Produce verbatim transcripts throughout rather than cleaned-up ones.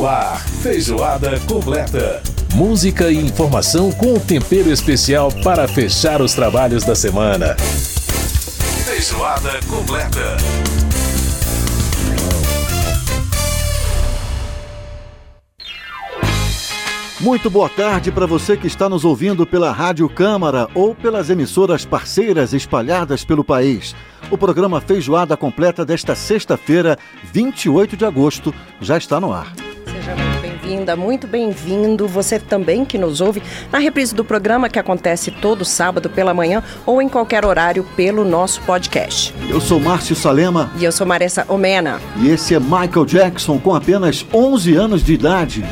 No ar, Feijoada Completa. Música e informação com tempero especial para fechar os trabalhos da semana. Feijoada Completa. Muito boa tarde para você que está nos ouvindo pela Rádio Câmara ou pelas emissoras parceiras espalhadas pelo país. O programa Feijoada Completa desta sexta-feira, vinte e oito de agosto, já está no ar. Seja muito bem-vinda, muito bem-vindo. Você também que nos ouve na reprise do programa que acontece todo sábado pela manhã ou em qualquer horário pelo nosso podcast. Eu sou Márcio Salema. E eu sou Maressa Omena. E esse é Michael Jackson com apenas onze anos de idade.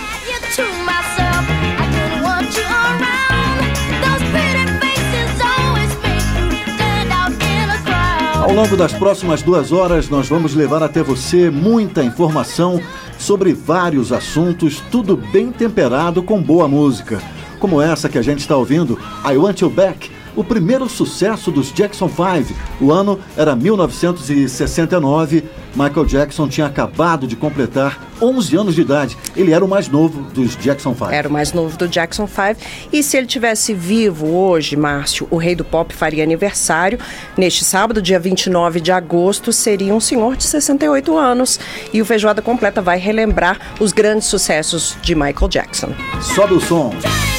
Ao longo das próximas duas horas, nós vamos levar até você muita informação sobre vários assuntos, tudo bem temperado com boa música. Como essa que a gente está ouvindo, I Want You Back, o primeiro sucesso dos Jackson five. O ano era mil novecentos e sessenta e nove. Michael Jackson tinha acabado de completar onze anos de idade. Ele era o mais novo dos Jackson five. Era o mais novo do Jackson five. E se ele tivesse vivo hoje, Márcio, o rei do pop faria aniversário. Neste sábado, dia vinte e nove de agosto, seria um senhor de sessenta e oito anos. E o Feijoada Completa vai relembrar os grandes sucessos de Michael Jackson. Sobe o som.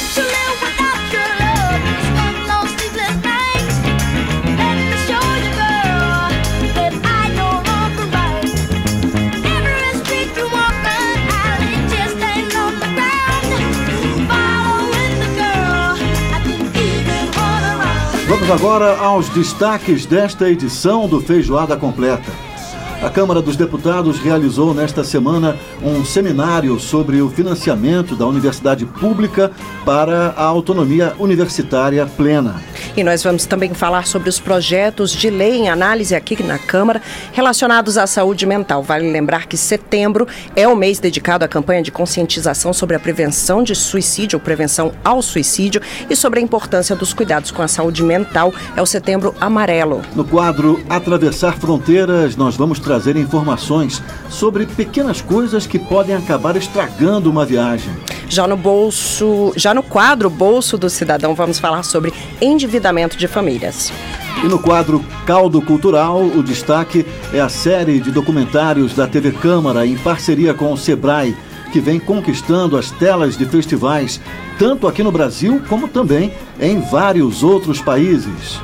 Vamos agora aos destaques desta edição do Feijoada Completa. A Câmara dos Deputados realizou nesta semana um seminário sobre o financiamento da universidade pública para a autonomia universitária plena. E nós vamos também falar sobre os projetos de lei em análise aqui na Câmara relacionados à saúde mental. Vale lembrar que setembro é o mês dedicado à campanha de conscientização sobre a prevenção de suicídio ou prevenção ao suicídio e sobre a importância dos cuidados com a saúde mental. É o Setembro Amarelo. No quadro Atravessar Fronteiras, nós vamos trazer informações sobre pequenas coisas que podem acabar estragando uma viagem. Já no bolso, já no quadro Bolso do Cidadão, vamos falar sobre endividamento de famílias. E no quadro Caldo Cultural, o destaque é a série de documentários da T V Câmara em parceria com o Sebrae, que vem conquistando as telas de festivais, tanto aqui no Brasil como também em vários outros países.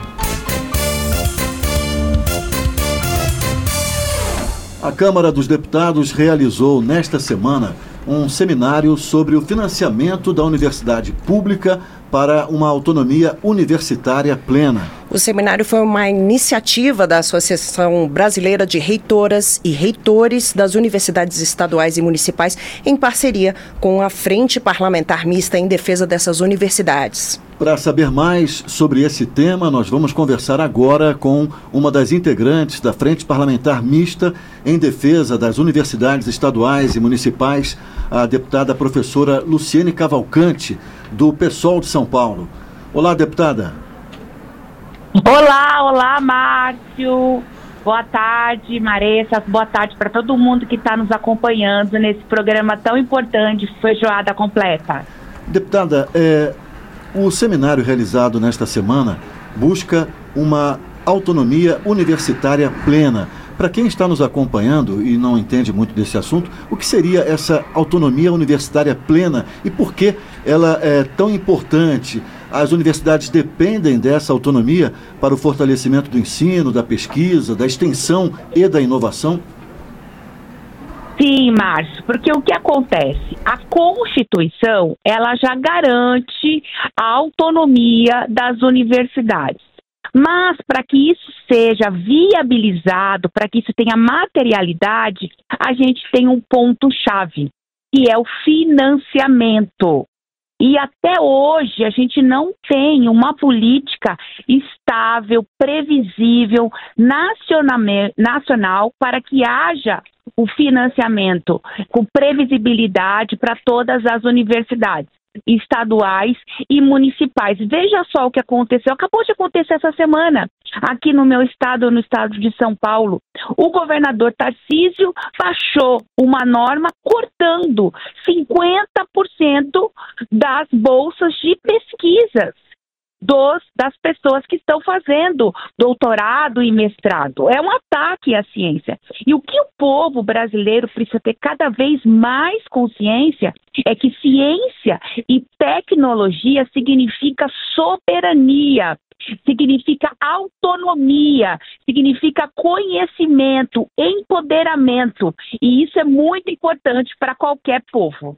A Câmara dos Deputados realizou nesta semana um seminário sobre o financiamento da universidade pública para uma autonomia universitária plena. O seminário foi uma iniciativa da Associação Brasileira de Reitoras e Reitores das Universidades Estaduais e Municipais, em parceria com a Frente Parlamentar Mista em defesa dessas universidades. Para saber mais sobre esse tema, nós vamos conversar agora com uma das integrantes da Frente Parlamentar Mista em defesa das universidades estaduais e municipais, a deputada professora Luciene Cavalcante, do PSOL de São Paulo. Olá, deputada. Olá, olá, Márcio. Boa tarde, Maressa. Boa tarde para todo mundo que está nos acompanhando nesse programa tão importante, Feijoada Completa. Deputada, é, o seminário realizado nesta semana busca uma autonomia universitária plena. Para quem está nos acompanhando e não entende muito desse assunto, o que seria essa autonomia universitária plena e por que ela é tão importante? As universidades dependem dessa autonomia para o fortalecimento do ensino, da pesquisa, da extensão e da inovação? Sim, Márcio, porque o que acontece? A Constituição, ela já garante a autonomia das universidades. Mas para que isso seja viabilizado, para que isso tenha materialidade, a gente tem um ponto-chave, que é o financiamento. E até hoje a gente não tem uma política estável, previsível, nacional, para que haja o financiamento com previsibilidade para todas as universidades. estaduais e municipais. Veja só o que aconteceu, acabou de acontecer essa semana, aqui no meu estado, no estado de São Paulo. O governador Tarcísio baixou uma norma cortando cinquenta por cento das bolsas de pesquisas dos, das pessoas que estão fazendo doutorado e mestrado. É um ataque à ciência. E o que o povo brasileiro precisa ter cada vez mais consciência é que ciência e tecnologia significa soberania, significa autonomia, significa conhecimento, empoderamento. E isso é muito importante para qualquer povo.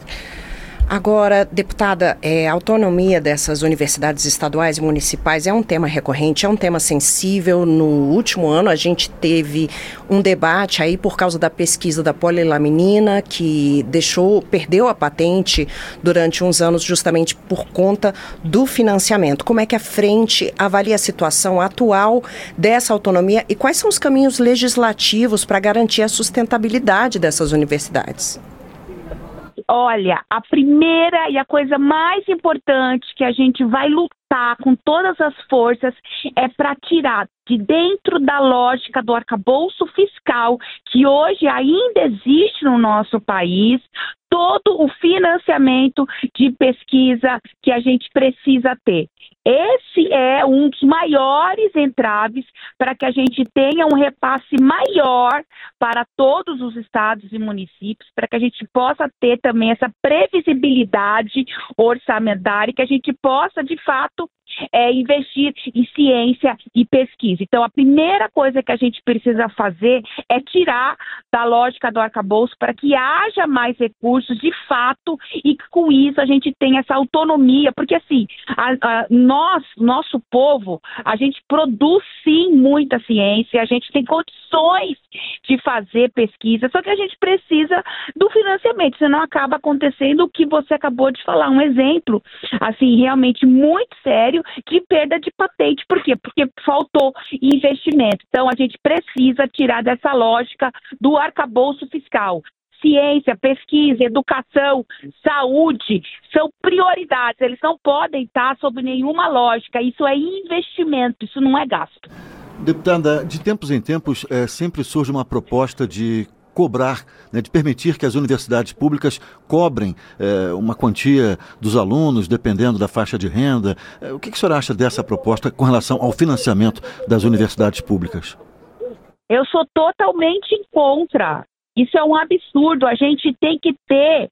Agora, deputada, é, a autonomia dessas universidades estaduais e municipais é um tema recorrente, é um tema sensível. No último ano a gente teve um debate aí por causa da pesquisa da polilaminina, que deixou, perdeu a patente durante uns anos justamente por conta do financiamento. Como é que a frente avalia a situação atual dessa autonomia e quais são os caminhos legislativos para garantir a sustentabilidade dessas universidades? Olha, a primeira e a coisa mais importante que a gente vai lutar com todas as forças é para tirar de dentro da lógica do arcabouço fiscal, que hoje ainda existe no nosso país, todo o financiamento de pesquisa que a gente precisa ter. Esse é um dos maiores entraves para que a gente tenha um repasse maior para todos os estados e municípios, para que a gente possa ter também essa previsibilidade orçamentária, que a gente possa, de fato, é, investir em ciência e pesquisa. Então, a primeira coisa que a gente precisa fazer é tirar da lógica do arcabouço para que haja mais recursos, de fato, e que com isso a gente tenha essa autonomia, porque assim, a, a, nós, nosso povo, a gente produz sim muita ciência, a gente tem condições de fazer pesquisa, só que a gente precisa do financiamento, senão acaba acontecendo o que você acabou de falar, um exemplo, assim, realmente muito sério, de perda de patente. Por quê? Porque faltou investimento. Então, a gente precisa tirar dessa lógica do arcabouço fiscal. Ciência, pesquisa, educação, saúde são prioridades. Eles não podem estar sob nenhuma lógica. Isso é investimento, isso não é gasto. Deputada, de tempos em tempos é, sempre surge uma proposta de cobrar, né, de permitir que as universidades públicas cobrem é, uma quantia dos alunos, dependendo da faixa de renda. É, o que, que a senhora acha dessa proposta com relação ao financiamento das universidades públicas? Eu sou totalmente contra. Isso é um absurdo. A gente tem que ter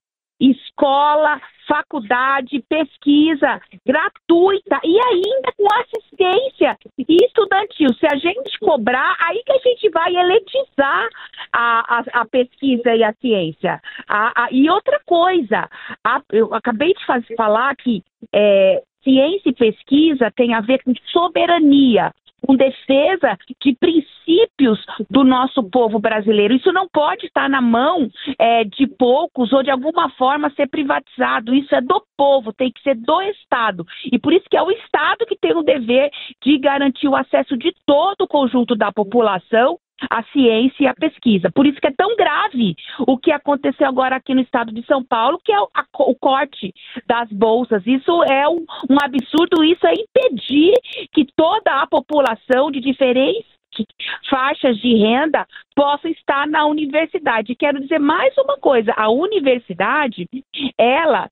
escola, faculdade, pesquisa gratuita e ainda com assistência estudantil. Se a gente cobrar, aí que a gente vai elitizar a, a, a pesquisa e a ciência. A, a, e outra coisa, a, eu acabei de faz, falar que é, ciência e pesquisa tem a ver com soberania, com defesa de princípios do nosso povo brasileiro. Isso não pode estar na mão é, de poucos ou de alguma forma ser privatizado. Isso é do povo, tem que ser do Estado. E por isso que é o Estado que tem o dever de garantir o acesso de todo o conjunto da população à ciência e à pesquisa. Por isso que é tão grave o que aconteceu agora aqui no estado de São Paulo, que é o, a, o corte das bolsas. Isso é um, um absurdo, isso é impedir que toda a população de diferentes faixas de renda possam estar na universidade. Quero dizer mais uma coisa, a universidade, ela,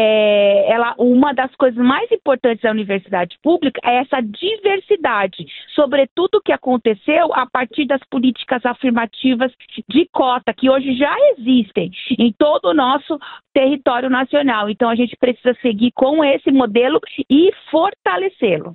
é, ela, uma das coisas mais importantes da universidade pública é essa diversidade, sobretudo o que aconteceu a partir das políticas afirmativas de cota, que hoje já existem em todo o nosso território nacional. Então a gente precisa seguir com esse modelo e fortalecê-lo.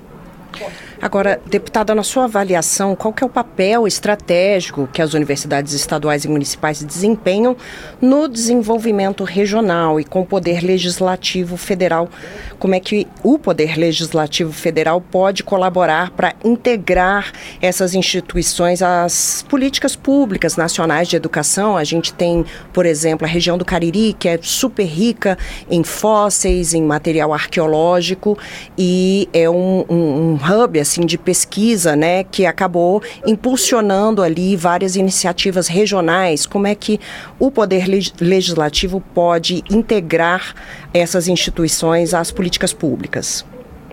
Agora, deputada, na sua avaliação, qual que é o papel estratégico que as universidades estaduais e municipais desempenham no desenvolvimento regional e com o Poder Legislativo Federal? Como é que o Poder Legislativo Federal pode colaborar para integrar essas instituições às políticas públicas nacionais de educação? A gente tem, por exemplo, a região do Cariri, que é super rica em fósseis, em material arqueológico, e é um, um, um hub assim, de pesquisa, né, que acabou impulsionando ali várias iniciativas regionais. Como é que o Poder Legislativo pode integrar essas instituições às políticas públicas?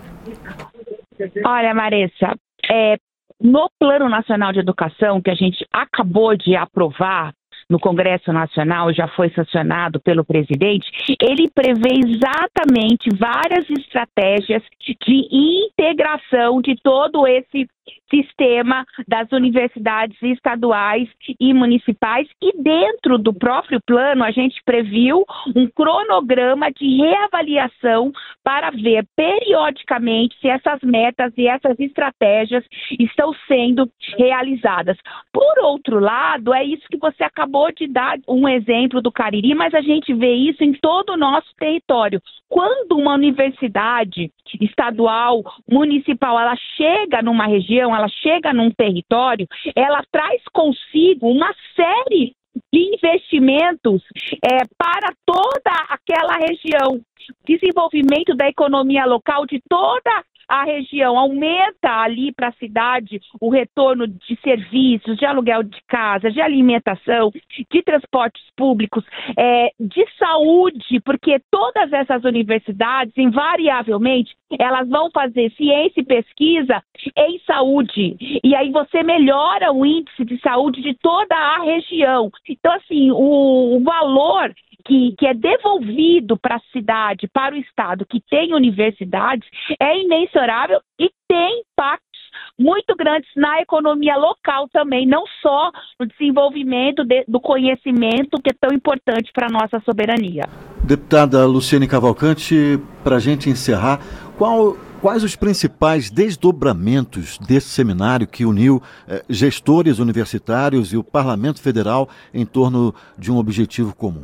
Olha, Maressa, é, no Plano Nacional de Educação, que a gente acabou de aprovar no Congresso Nacional, já foi sancionado pelo presidente, ele prevê exatamente várias estratégias de integração de todo esse sistema das universidades estaduais e municipais, e dentro do próprio plano a gente previu um cronograma de reavaliação para ver periodicamente se essas metas e essas estratégias estão sendo realizadas. Por outro lado, é isso que você acabou de dar um exemplo do Cariri, mas a gente vê isso em todo o nosso território. Quando uma universidade estadual, municipal, ela chega numa região, ela chega num território, ela traz consigo uma série de investimentos é, para toda aquela região, desenvolvimento da economia local de toda a região, aumenta ali para a cidade o retorno de serviços, de aluguel de casa, de alimentação, de transportes públicos, é, de saúde, porque todas essas universidades, invariavelmente, elas vão fazer ciência e pesquisa em saúde, e aí você melhora o índice de saúde de toda a região. Então, assim, o, o valor Que, que é devolvido para a cidade, para o estado que tem universidades, é imensurável e tem impactos muito grandes na economia local também, não só no desenvolvimento de, do conhecimento, que é tão importante para a nossa soberania. Deputada Luciane Cavalcante, para a gente encerrar, qual... Quais os principais desdobramentos desse seminário que uniu eh, gestores universitários e o Parlamento Federal em torno de um objetivo comum?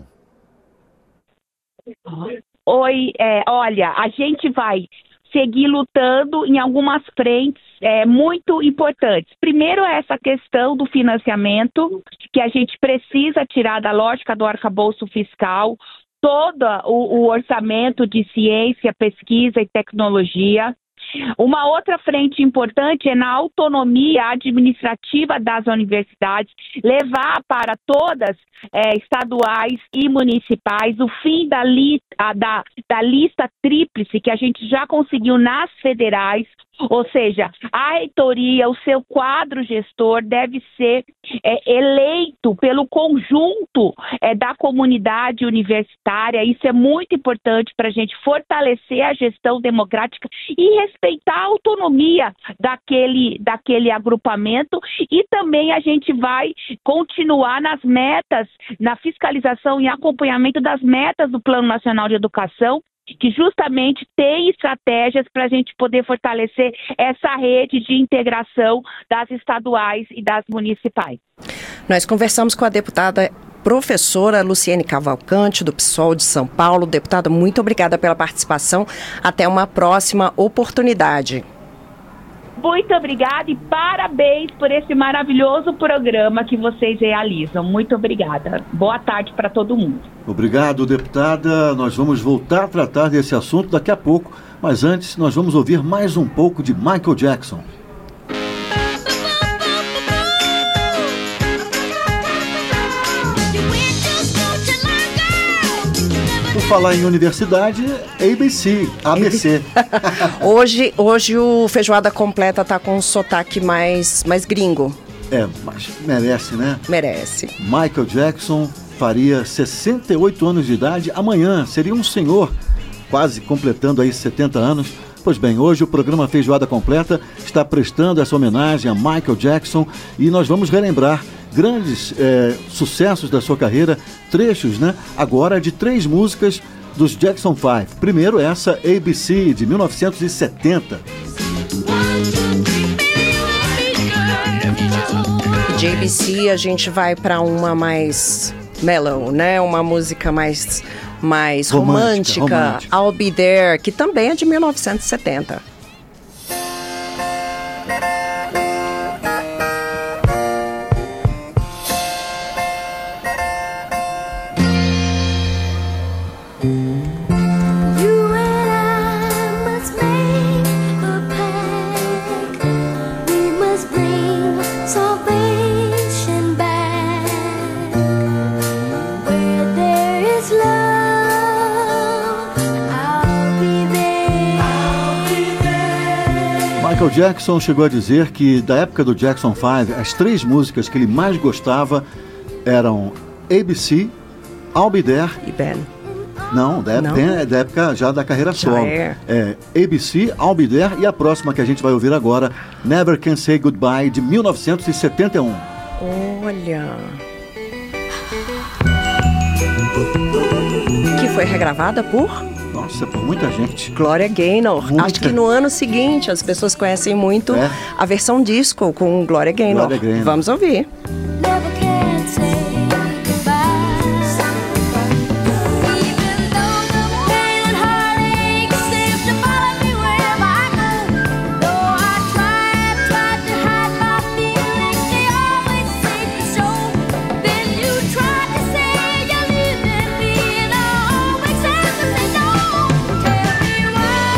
Oi, é, olha, a gente vai seguir lutando em algumas frentes é, muito importantes. Primeiro, essa questão do financiamento, que a gente precisa tirar da lógica do arcabouço fiscal todo o, o orçamento de ciência, pesquisa e tecnologia. Uma outra frente importante é na autonomia administrativa das universidades, levar para todas, é, estaduais e municipais, o fim da, li, a, da, da lista tríplice que a gente já conseguiu nas federais, ou seja, a reitoria, o seu quadro gestor deve ser é, eleito pelo conjunto é, da comunidade universitária. Isso é muito importante para a gente fortalecer a gestão democrática e respeitar a autonomia daquele, daquele agrupamento, e também a gente vai continuar nas metas, na fiscalização e acompanhamento das metas do Plano Nacional de Educação, que justamente tem estratégias para a gente poder fortalecer essa rede de integração das estaduais e das municipais. Nós conversamos com a deputada professora Luciane Cavalcante, do PSOL de São Paulo. Deputada, muito obrigada pela participação. Até uma próxima oportunidade. Muito obrigada e parabéns por esse maravilhoso programa que vocês realizam. Muito obrigada. Boa tarde para todo mundo. Obrigado, deputada. Nós vamos voltar a tratar desse assunto daqui a pouco, mas antes nós vamos ouvir mais um pouco de Michael Jackson. Por falar em universidade, A B C, A B C. hoje, hoje o Feijoada Completa está com um sotaque mais, mais gringo. É, mas merece, né? Merece. Michael Jackson faria sessenta e oito anos de idade amanhã, seria um senhor, quase completando aí setenta anos. Pois bem, hoje o programa Feijoada Completa está prestando essa homenagem a Michael Jackson e nós vamos relembrar grandes é, sucessos da sua carreira, trechos, né? Agora de três músicas dos Jackson Five. Primeiro essa A B C, de mil novecentos e setenta. De A B C a gente vai para uma mais mellow, né? Uma música mais, mais romântica, romântica, romântica. I'll Be There, que também é de mil novecentos e setenta. You and I must make a pact. Michael Jackson chegou a dizer que da época do Jackson five, as três músicas que ele mais gostava eram A B C, I'll Be There e Ben. Não, da época, Não. da época já da carreira Já solo. é. É A B C, I'll Be There, e a próxima que a gente vai ouvir agora, Never Can Say Goodbye, de mil novecentos e setenta e um. Olha. Que foi regravada por Nossa, por muita gente. Gloria Gaynor. Muita. Acho que no ano seguinte as pessoas conhecem muito É. a versão disco com Gloria Gaynor. Gloria Gaynor. Vamos ouvir. Never can say goodbye. Even though the pain and heartache seems to follow me wherever I go. Though I try, try to hide my feelings, they always seem to show. Then you try to say you're leaving me, and I always have to say no. Tell me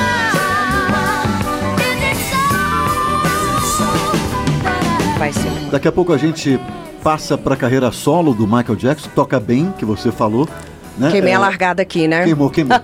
why is it so? Vai ser muito. Daqui a pouco a gente passa para a carreira solo do Michael Jackson, toca bem, que você falou. Né? Queimei É, a largada aqui, né? Queimou, queimou.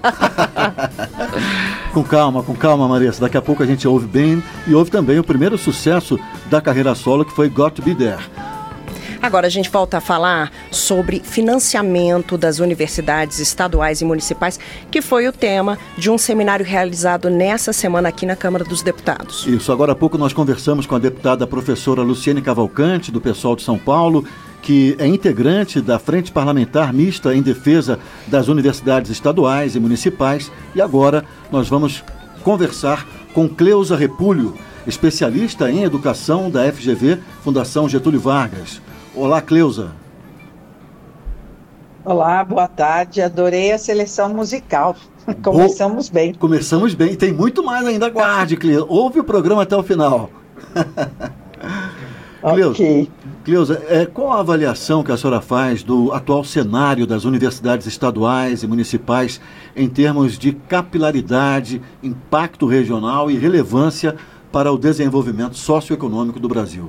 Com calma, com calma, Marissa. Daqui a pouco a gente ouve bem e ouve também o primeiro sucesso da carreira solo, que foi Got to Be There. Agora a gente volta a falar sobre financiamento das universidades estaduais e municipais, que foi o tema de um seminário realizado nessa semana aqui na Câmara dos Deputados. Isso, agora há pouco nós conversamos com a deputada professora Luciene Cavalcante, do pessoal de São Paulo, que é integrante da Frente Parlamentar Mista em defesa das universidades estaduais e municipais. E agora nós vamos conversar com Cleusa Repulho, especialista em educação da F G V, Fundação Getúlio Vargas. Olá, Cleusa. Olá, boa tarde. Adorei a seleção musical. Começamos bem. Começamos bem. E tem muito mais ainda. Aguarde, Cleusa. Ouve o programa até o final. Cleusa, Ok. Cleusa, é, qual a avaliação que a senhora faz do atual cenário das universidades estaduais e municipais em termos de capilaridade, impacto regional e relevância para o desenvolvimento socioeconômico do Brasil?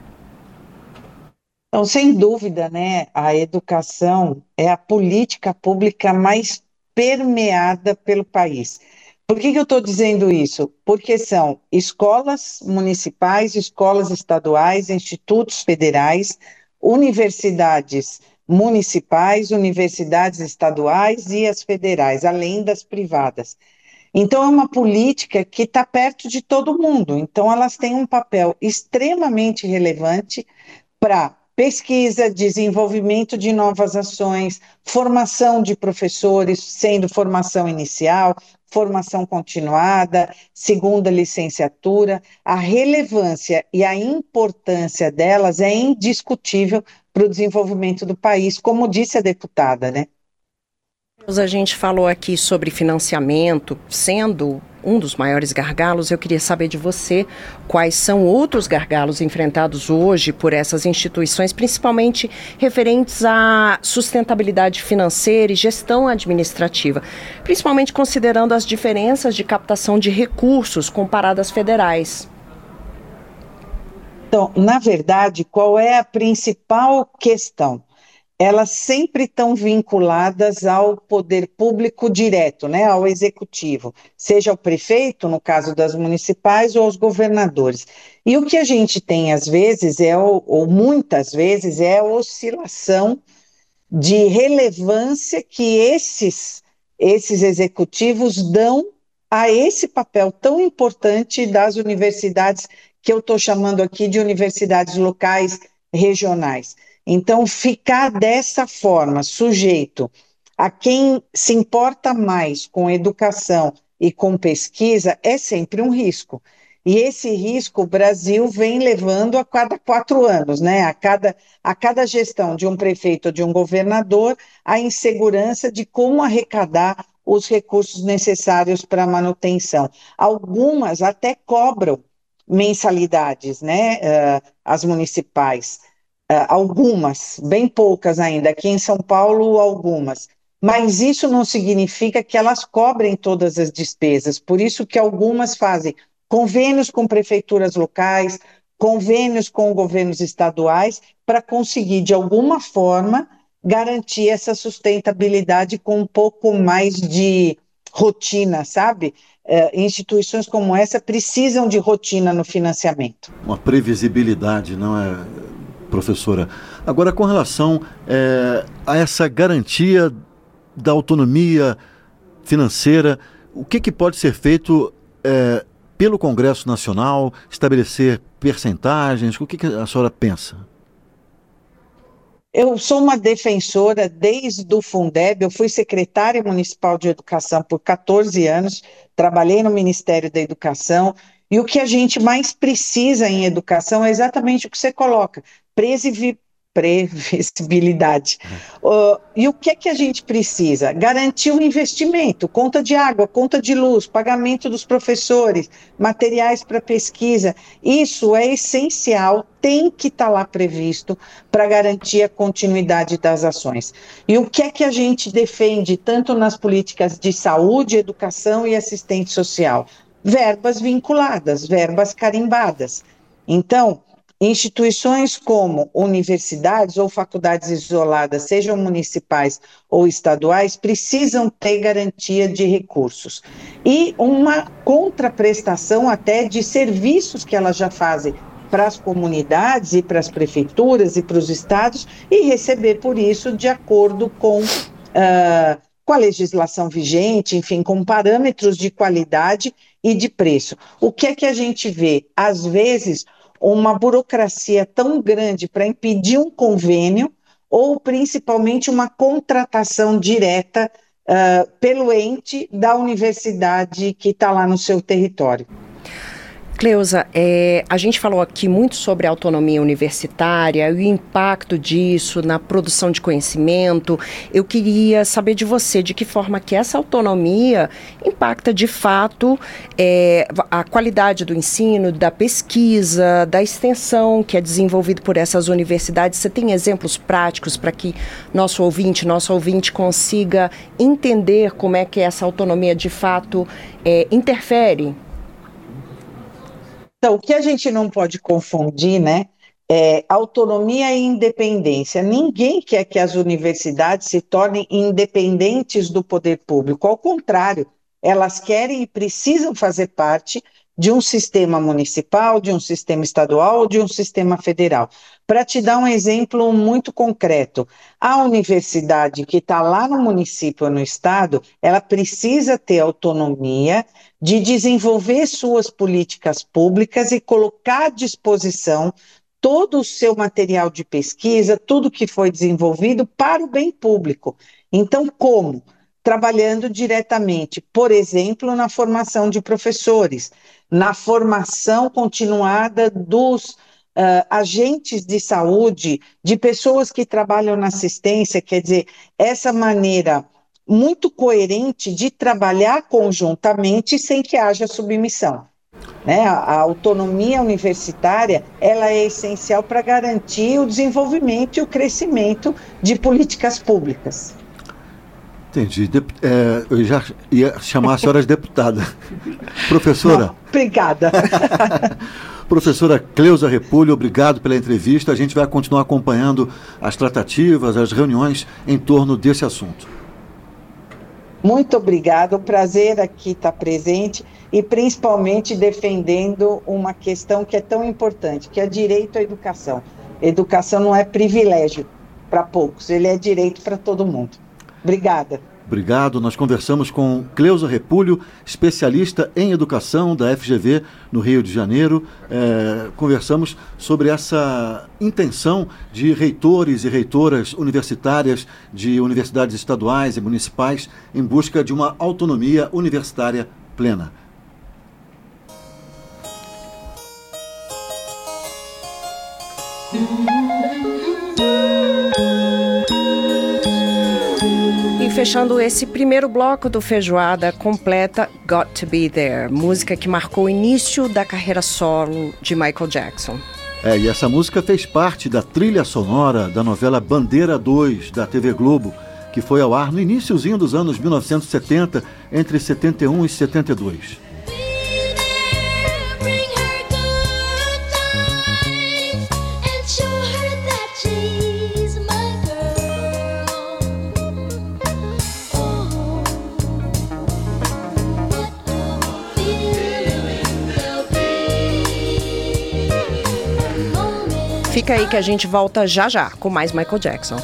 Então, sem dúvida, né, a educação é a política pública mais permeada pelo país. Por que que eu estou dizendo isso? Porque são escolas municipais, escolas estaduais, institutos federais, universidades municipais, universidades estaduais e as federais, além das privadas. Então, é uma política que está perto de todo mundo. Então, elas têm um papel extremamente relevante para pesquisa, desenvolvimento de novas ações, formação de professores, sendo formação inicial, formação continuada, segunda licenciatura. A relevância e a importância delas é indiscutível para o desenvolvimento do país, como disse a deputada, né? A gente falou aqui sobre financiamento, sendo um dos maiores gargalos. Eu queria saber de você quais são outros gargalos enfrentados hoje por essas instituições, principalmente referentes à sustentabilidade financeira e gestão administrativa, principalmente considerando as diferenças de captação de recursos comparadas às federais. Então, na verdade, qual é a principal questão? Elas sempre estão vinculadas ao poder público direto, né, ao executivo, seja o prefeito, no caso das municipais, ou os governadores. E o que a gente tem, às vezes, é, ou muitas vezes, é a oscilação de relevância que esses, esses executivos dão a esse papel tão importante das universidades, que eu estou chamando aqui de universidades locais regionais. Então, ficar dessa forma, sujeito a quem se importa mais com educação e com pesquisa, é sempre um risco. E esse risco o Brasil vem levando a cada quatro anos, né? A cada, a cada gestão de um prefeito ou de um governador, a insegurança de como arrecadar os recursos necessários para a manutenção. Algumas até cobram mensalidades, né? Uh, as municipais. Uh, algumas, bem poucas ainda, aqui em São Paulo algumas, mas isso não significa que elas cobrem todas as despesas, por isso que algumas fazem convênios com prefeituras locais, convênios com governos estaduais, para conseguir de alguma forma garantir essa sustentabilidade com um pouco mais de rotina, sabe? É, instituições como essa precisam de rotina no financiamento. Uma previsibilidade, não é, professora? Agora, com relação é, a essa garantia da autonomia financeira, o que, que pode ser feito é, pelo Congresso Nacional, estabelecer percentagens? O que, que a senhora pensa? Eu sou uma defensora desde o Fundeb, eu fui secretária municipal de educação por quatorze anos, trabalhei no Ministério da Educação, e o que a gente mais precisa em educação é exatamente o que você coloca, presivi- previsibilidade. Uh, e o que é que a gente precisa? Garantir o investimento, conta de água, conta de luz, pagamento dos professores, materiais para pesquisa. Isso é essencial, tem que estar lá previsto para garantir a continuidade das ações. E o que é que a gente defende tanto nas políticas de saúde, educação e assistente social? Verbas vinculadas, verbas carimbadas. Então, instituições como universidades ou faculdades isoladas, sejam municipais ou estaduais, precisam ter garantia de recursos. E uma contraprestação até de serviços que elas já fazem para as comunidades e para as prefeituras e para os estados e receber por isso de acordo com, uh, com a legislação vigente, enfim, com parâmetros de qualidade e de preço. O que é que a gente vê? Às vezes, uma burocracia tão grande para impedir um convênio ou principalmente uma contratação direta uh, pelo ente da universidade que está lá no seu território. Cleusa, é, a gente falou aqui muito sobre a autonomia universitária e o impacto disso na produção de conhecimento. Eu queria saber de você de que forma que essa autonomia impacta de fato é, a qualidade do ensino, da pesquisa, da extensão que é desenvolvido por essas universidades. Você tem exemplos práticos para que nosso ouvinte, nosso ouvinte consiga entender como é que essa autonomia de fato é, interfere? Então, o que a gente não pode confundir, né, é autonomia e independência. Ninguém quer que as universidades se tornem independentes do poder público. Ao contrário, elas querem e precisam fazer parte de um sistema municipal, de um sistema estadual ou de um sistema federal. Para te dar um exemplo muito concreto, a universidade que está lá no município ou no estado, ela precisa ter autonomia de desenvolver suas políticas públicas e colocar à disposição todo o seu material de pesquisa, tudo que foi desenvolvido para o bem público. Então, como? Trabalhando diretamente, por exemplo, na formação de professores, na formação continuada dos uh, agentes de saúde, de pessoas que trabalham na assistência, quer dizer, essa maneira muito coerente de trabalhar conjuntamente sem que haja submissão. Né? A, a autonomia universitária, ela é essencial para garantir o desenvolvimento e o crescimento de políticas públicas. Entendi. Dep- é, eu já ia chamar a senhora de deputada. Professora. Não, obrigada. Professora Cleusa Repulho, obrigado pela entrevista. A gente vai continuar acompanhando as tratativas, as reuniões em torno desse assunto. Muito obrigada. O prazer aqui estar presente e principalmente defendendo uma questão que é tão importante, que é direito à educação. Educação não é privilégio para poucos, ele é direito para todo mundo. Obrigada. Obrigado. Nós conversamos com Cleusa Repulho, especialista em educação da F G V no Rio de Janeiro. É, conversamos sobre essa intenção de reitores e reitoras universitárias de universidades estaduais e municipais em busca de uma autonomia universitária plena. Fechando esse primeiro bloco do Feijoada completa, Got to Be There, música que marcou o início da carreira solo de Michael Jackson. É, e essa música fez parte da trilha sonora da novela Bandeira dois, da T V Globo, que foi ao ar no iniciozinho dos anos mil novecentos e setenta, entre setenta e um e setenta e dois. Fica aí que a gente volta já já com mais Michael Jackson.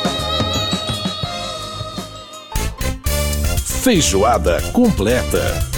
Feijoada completa.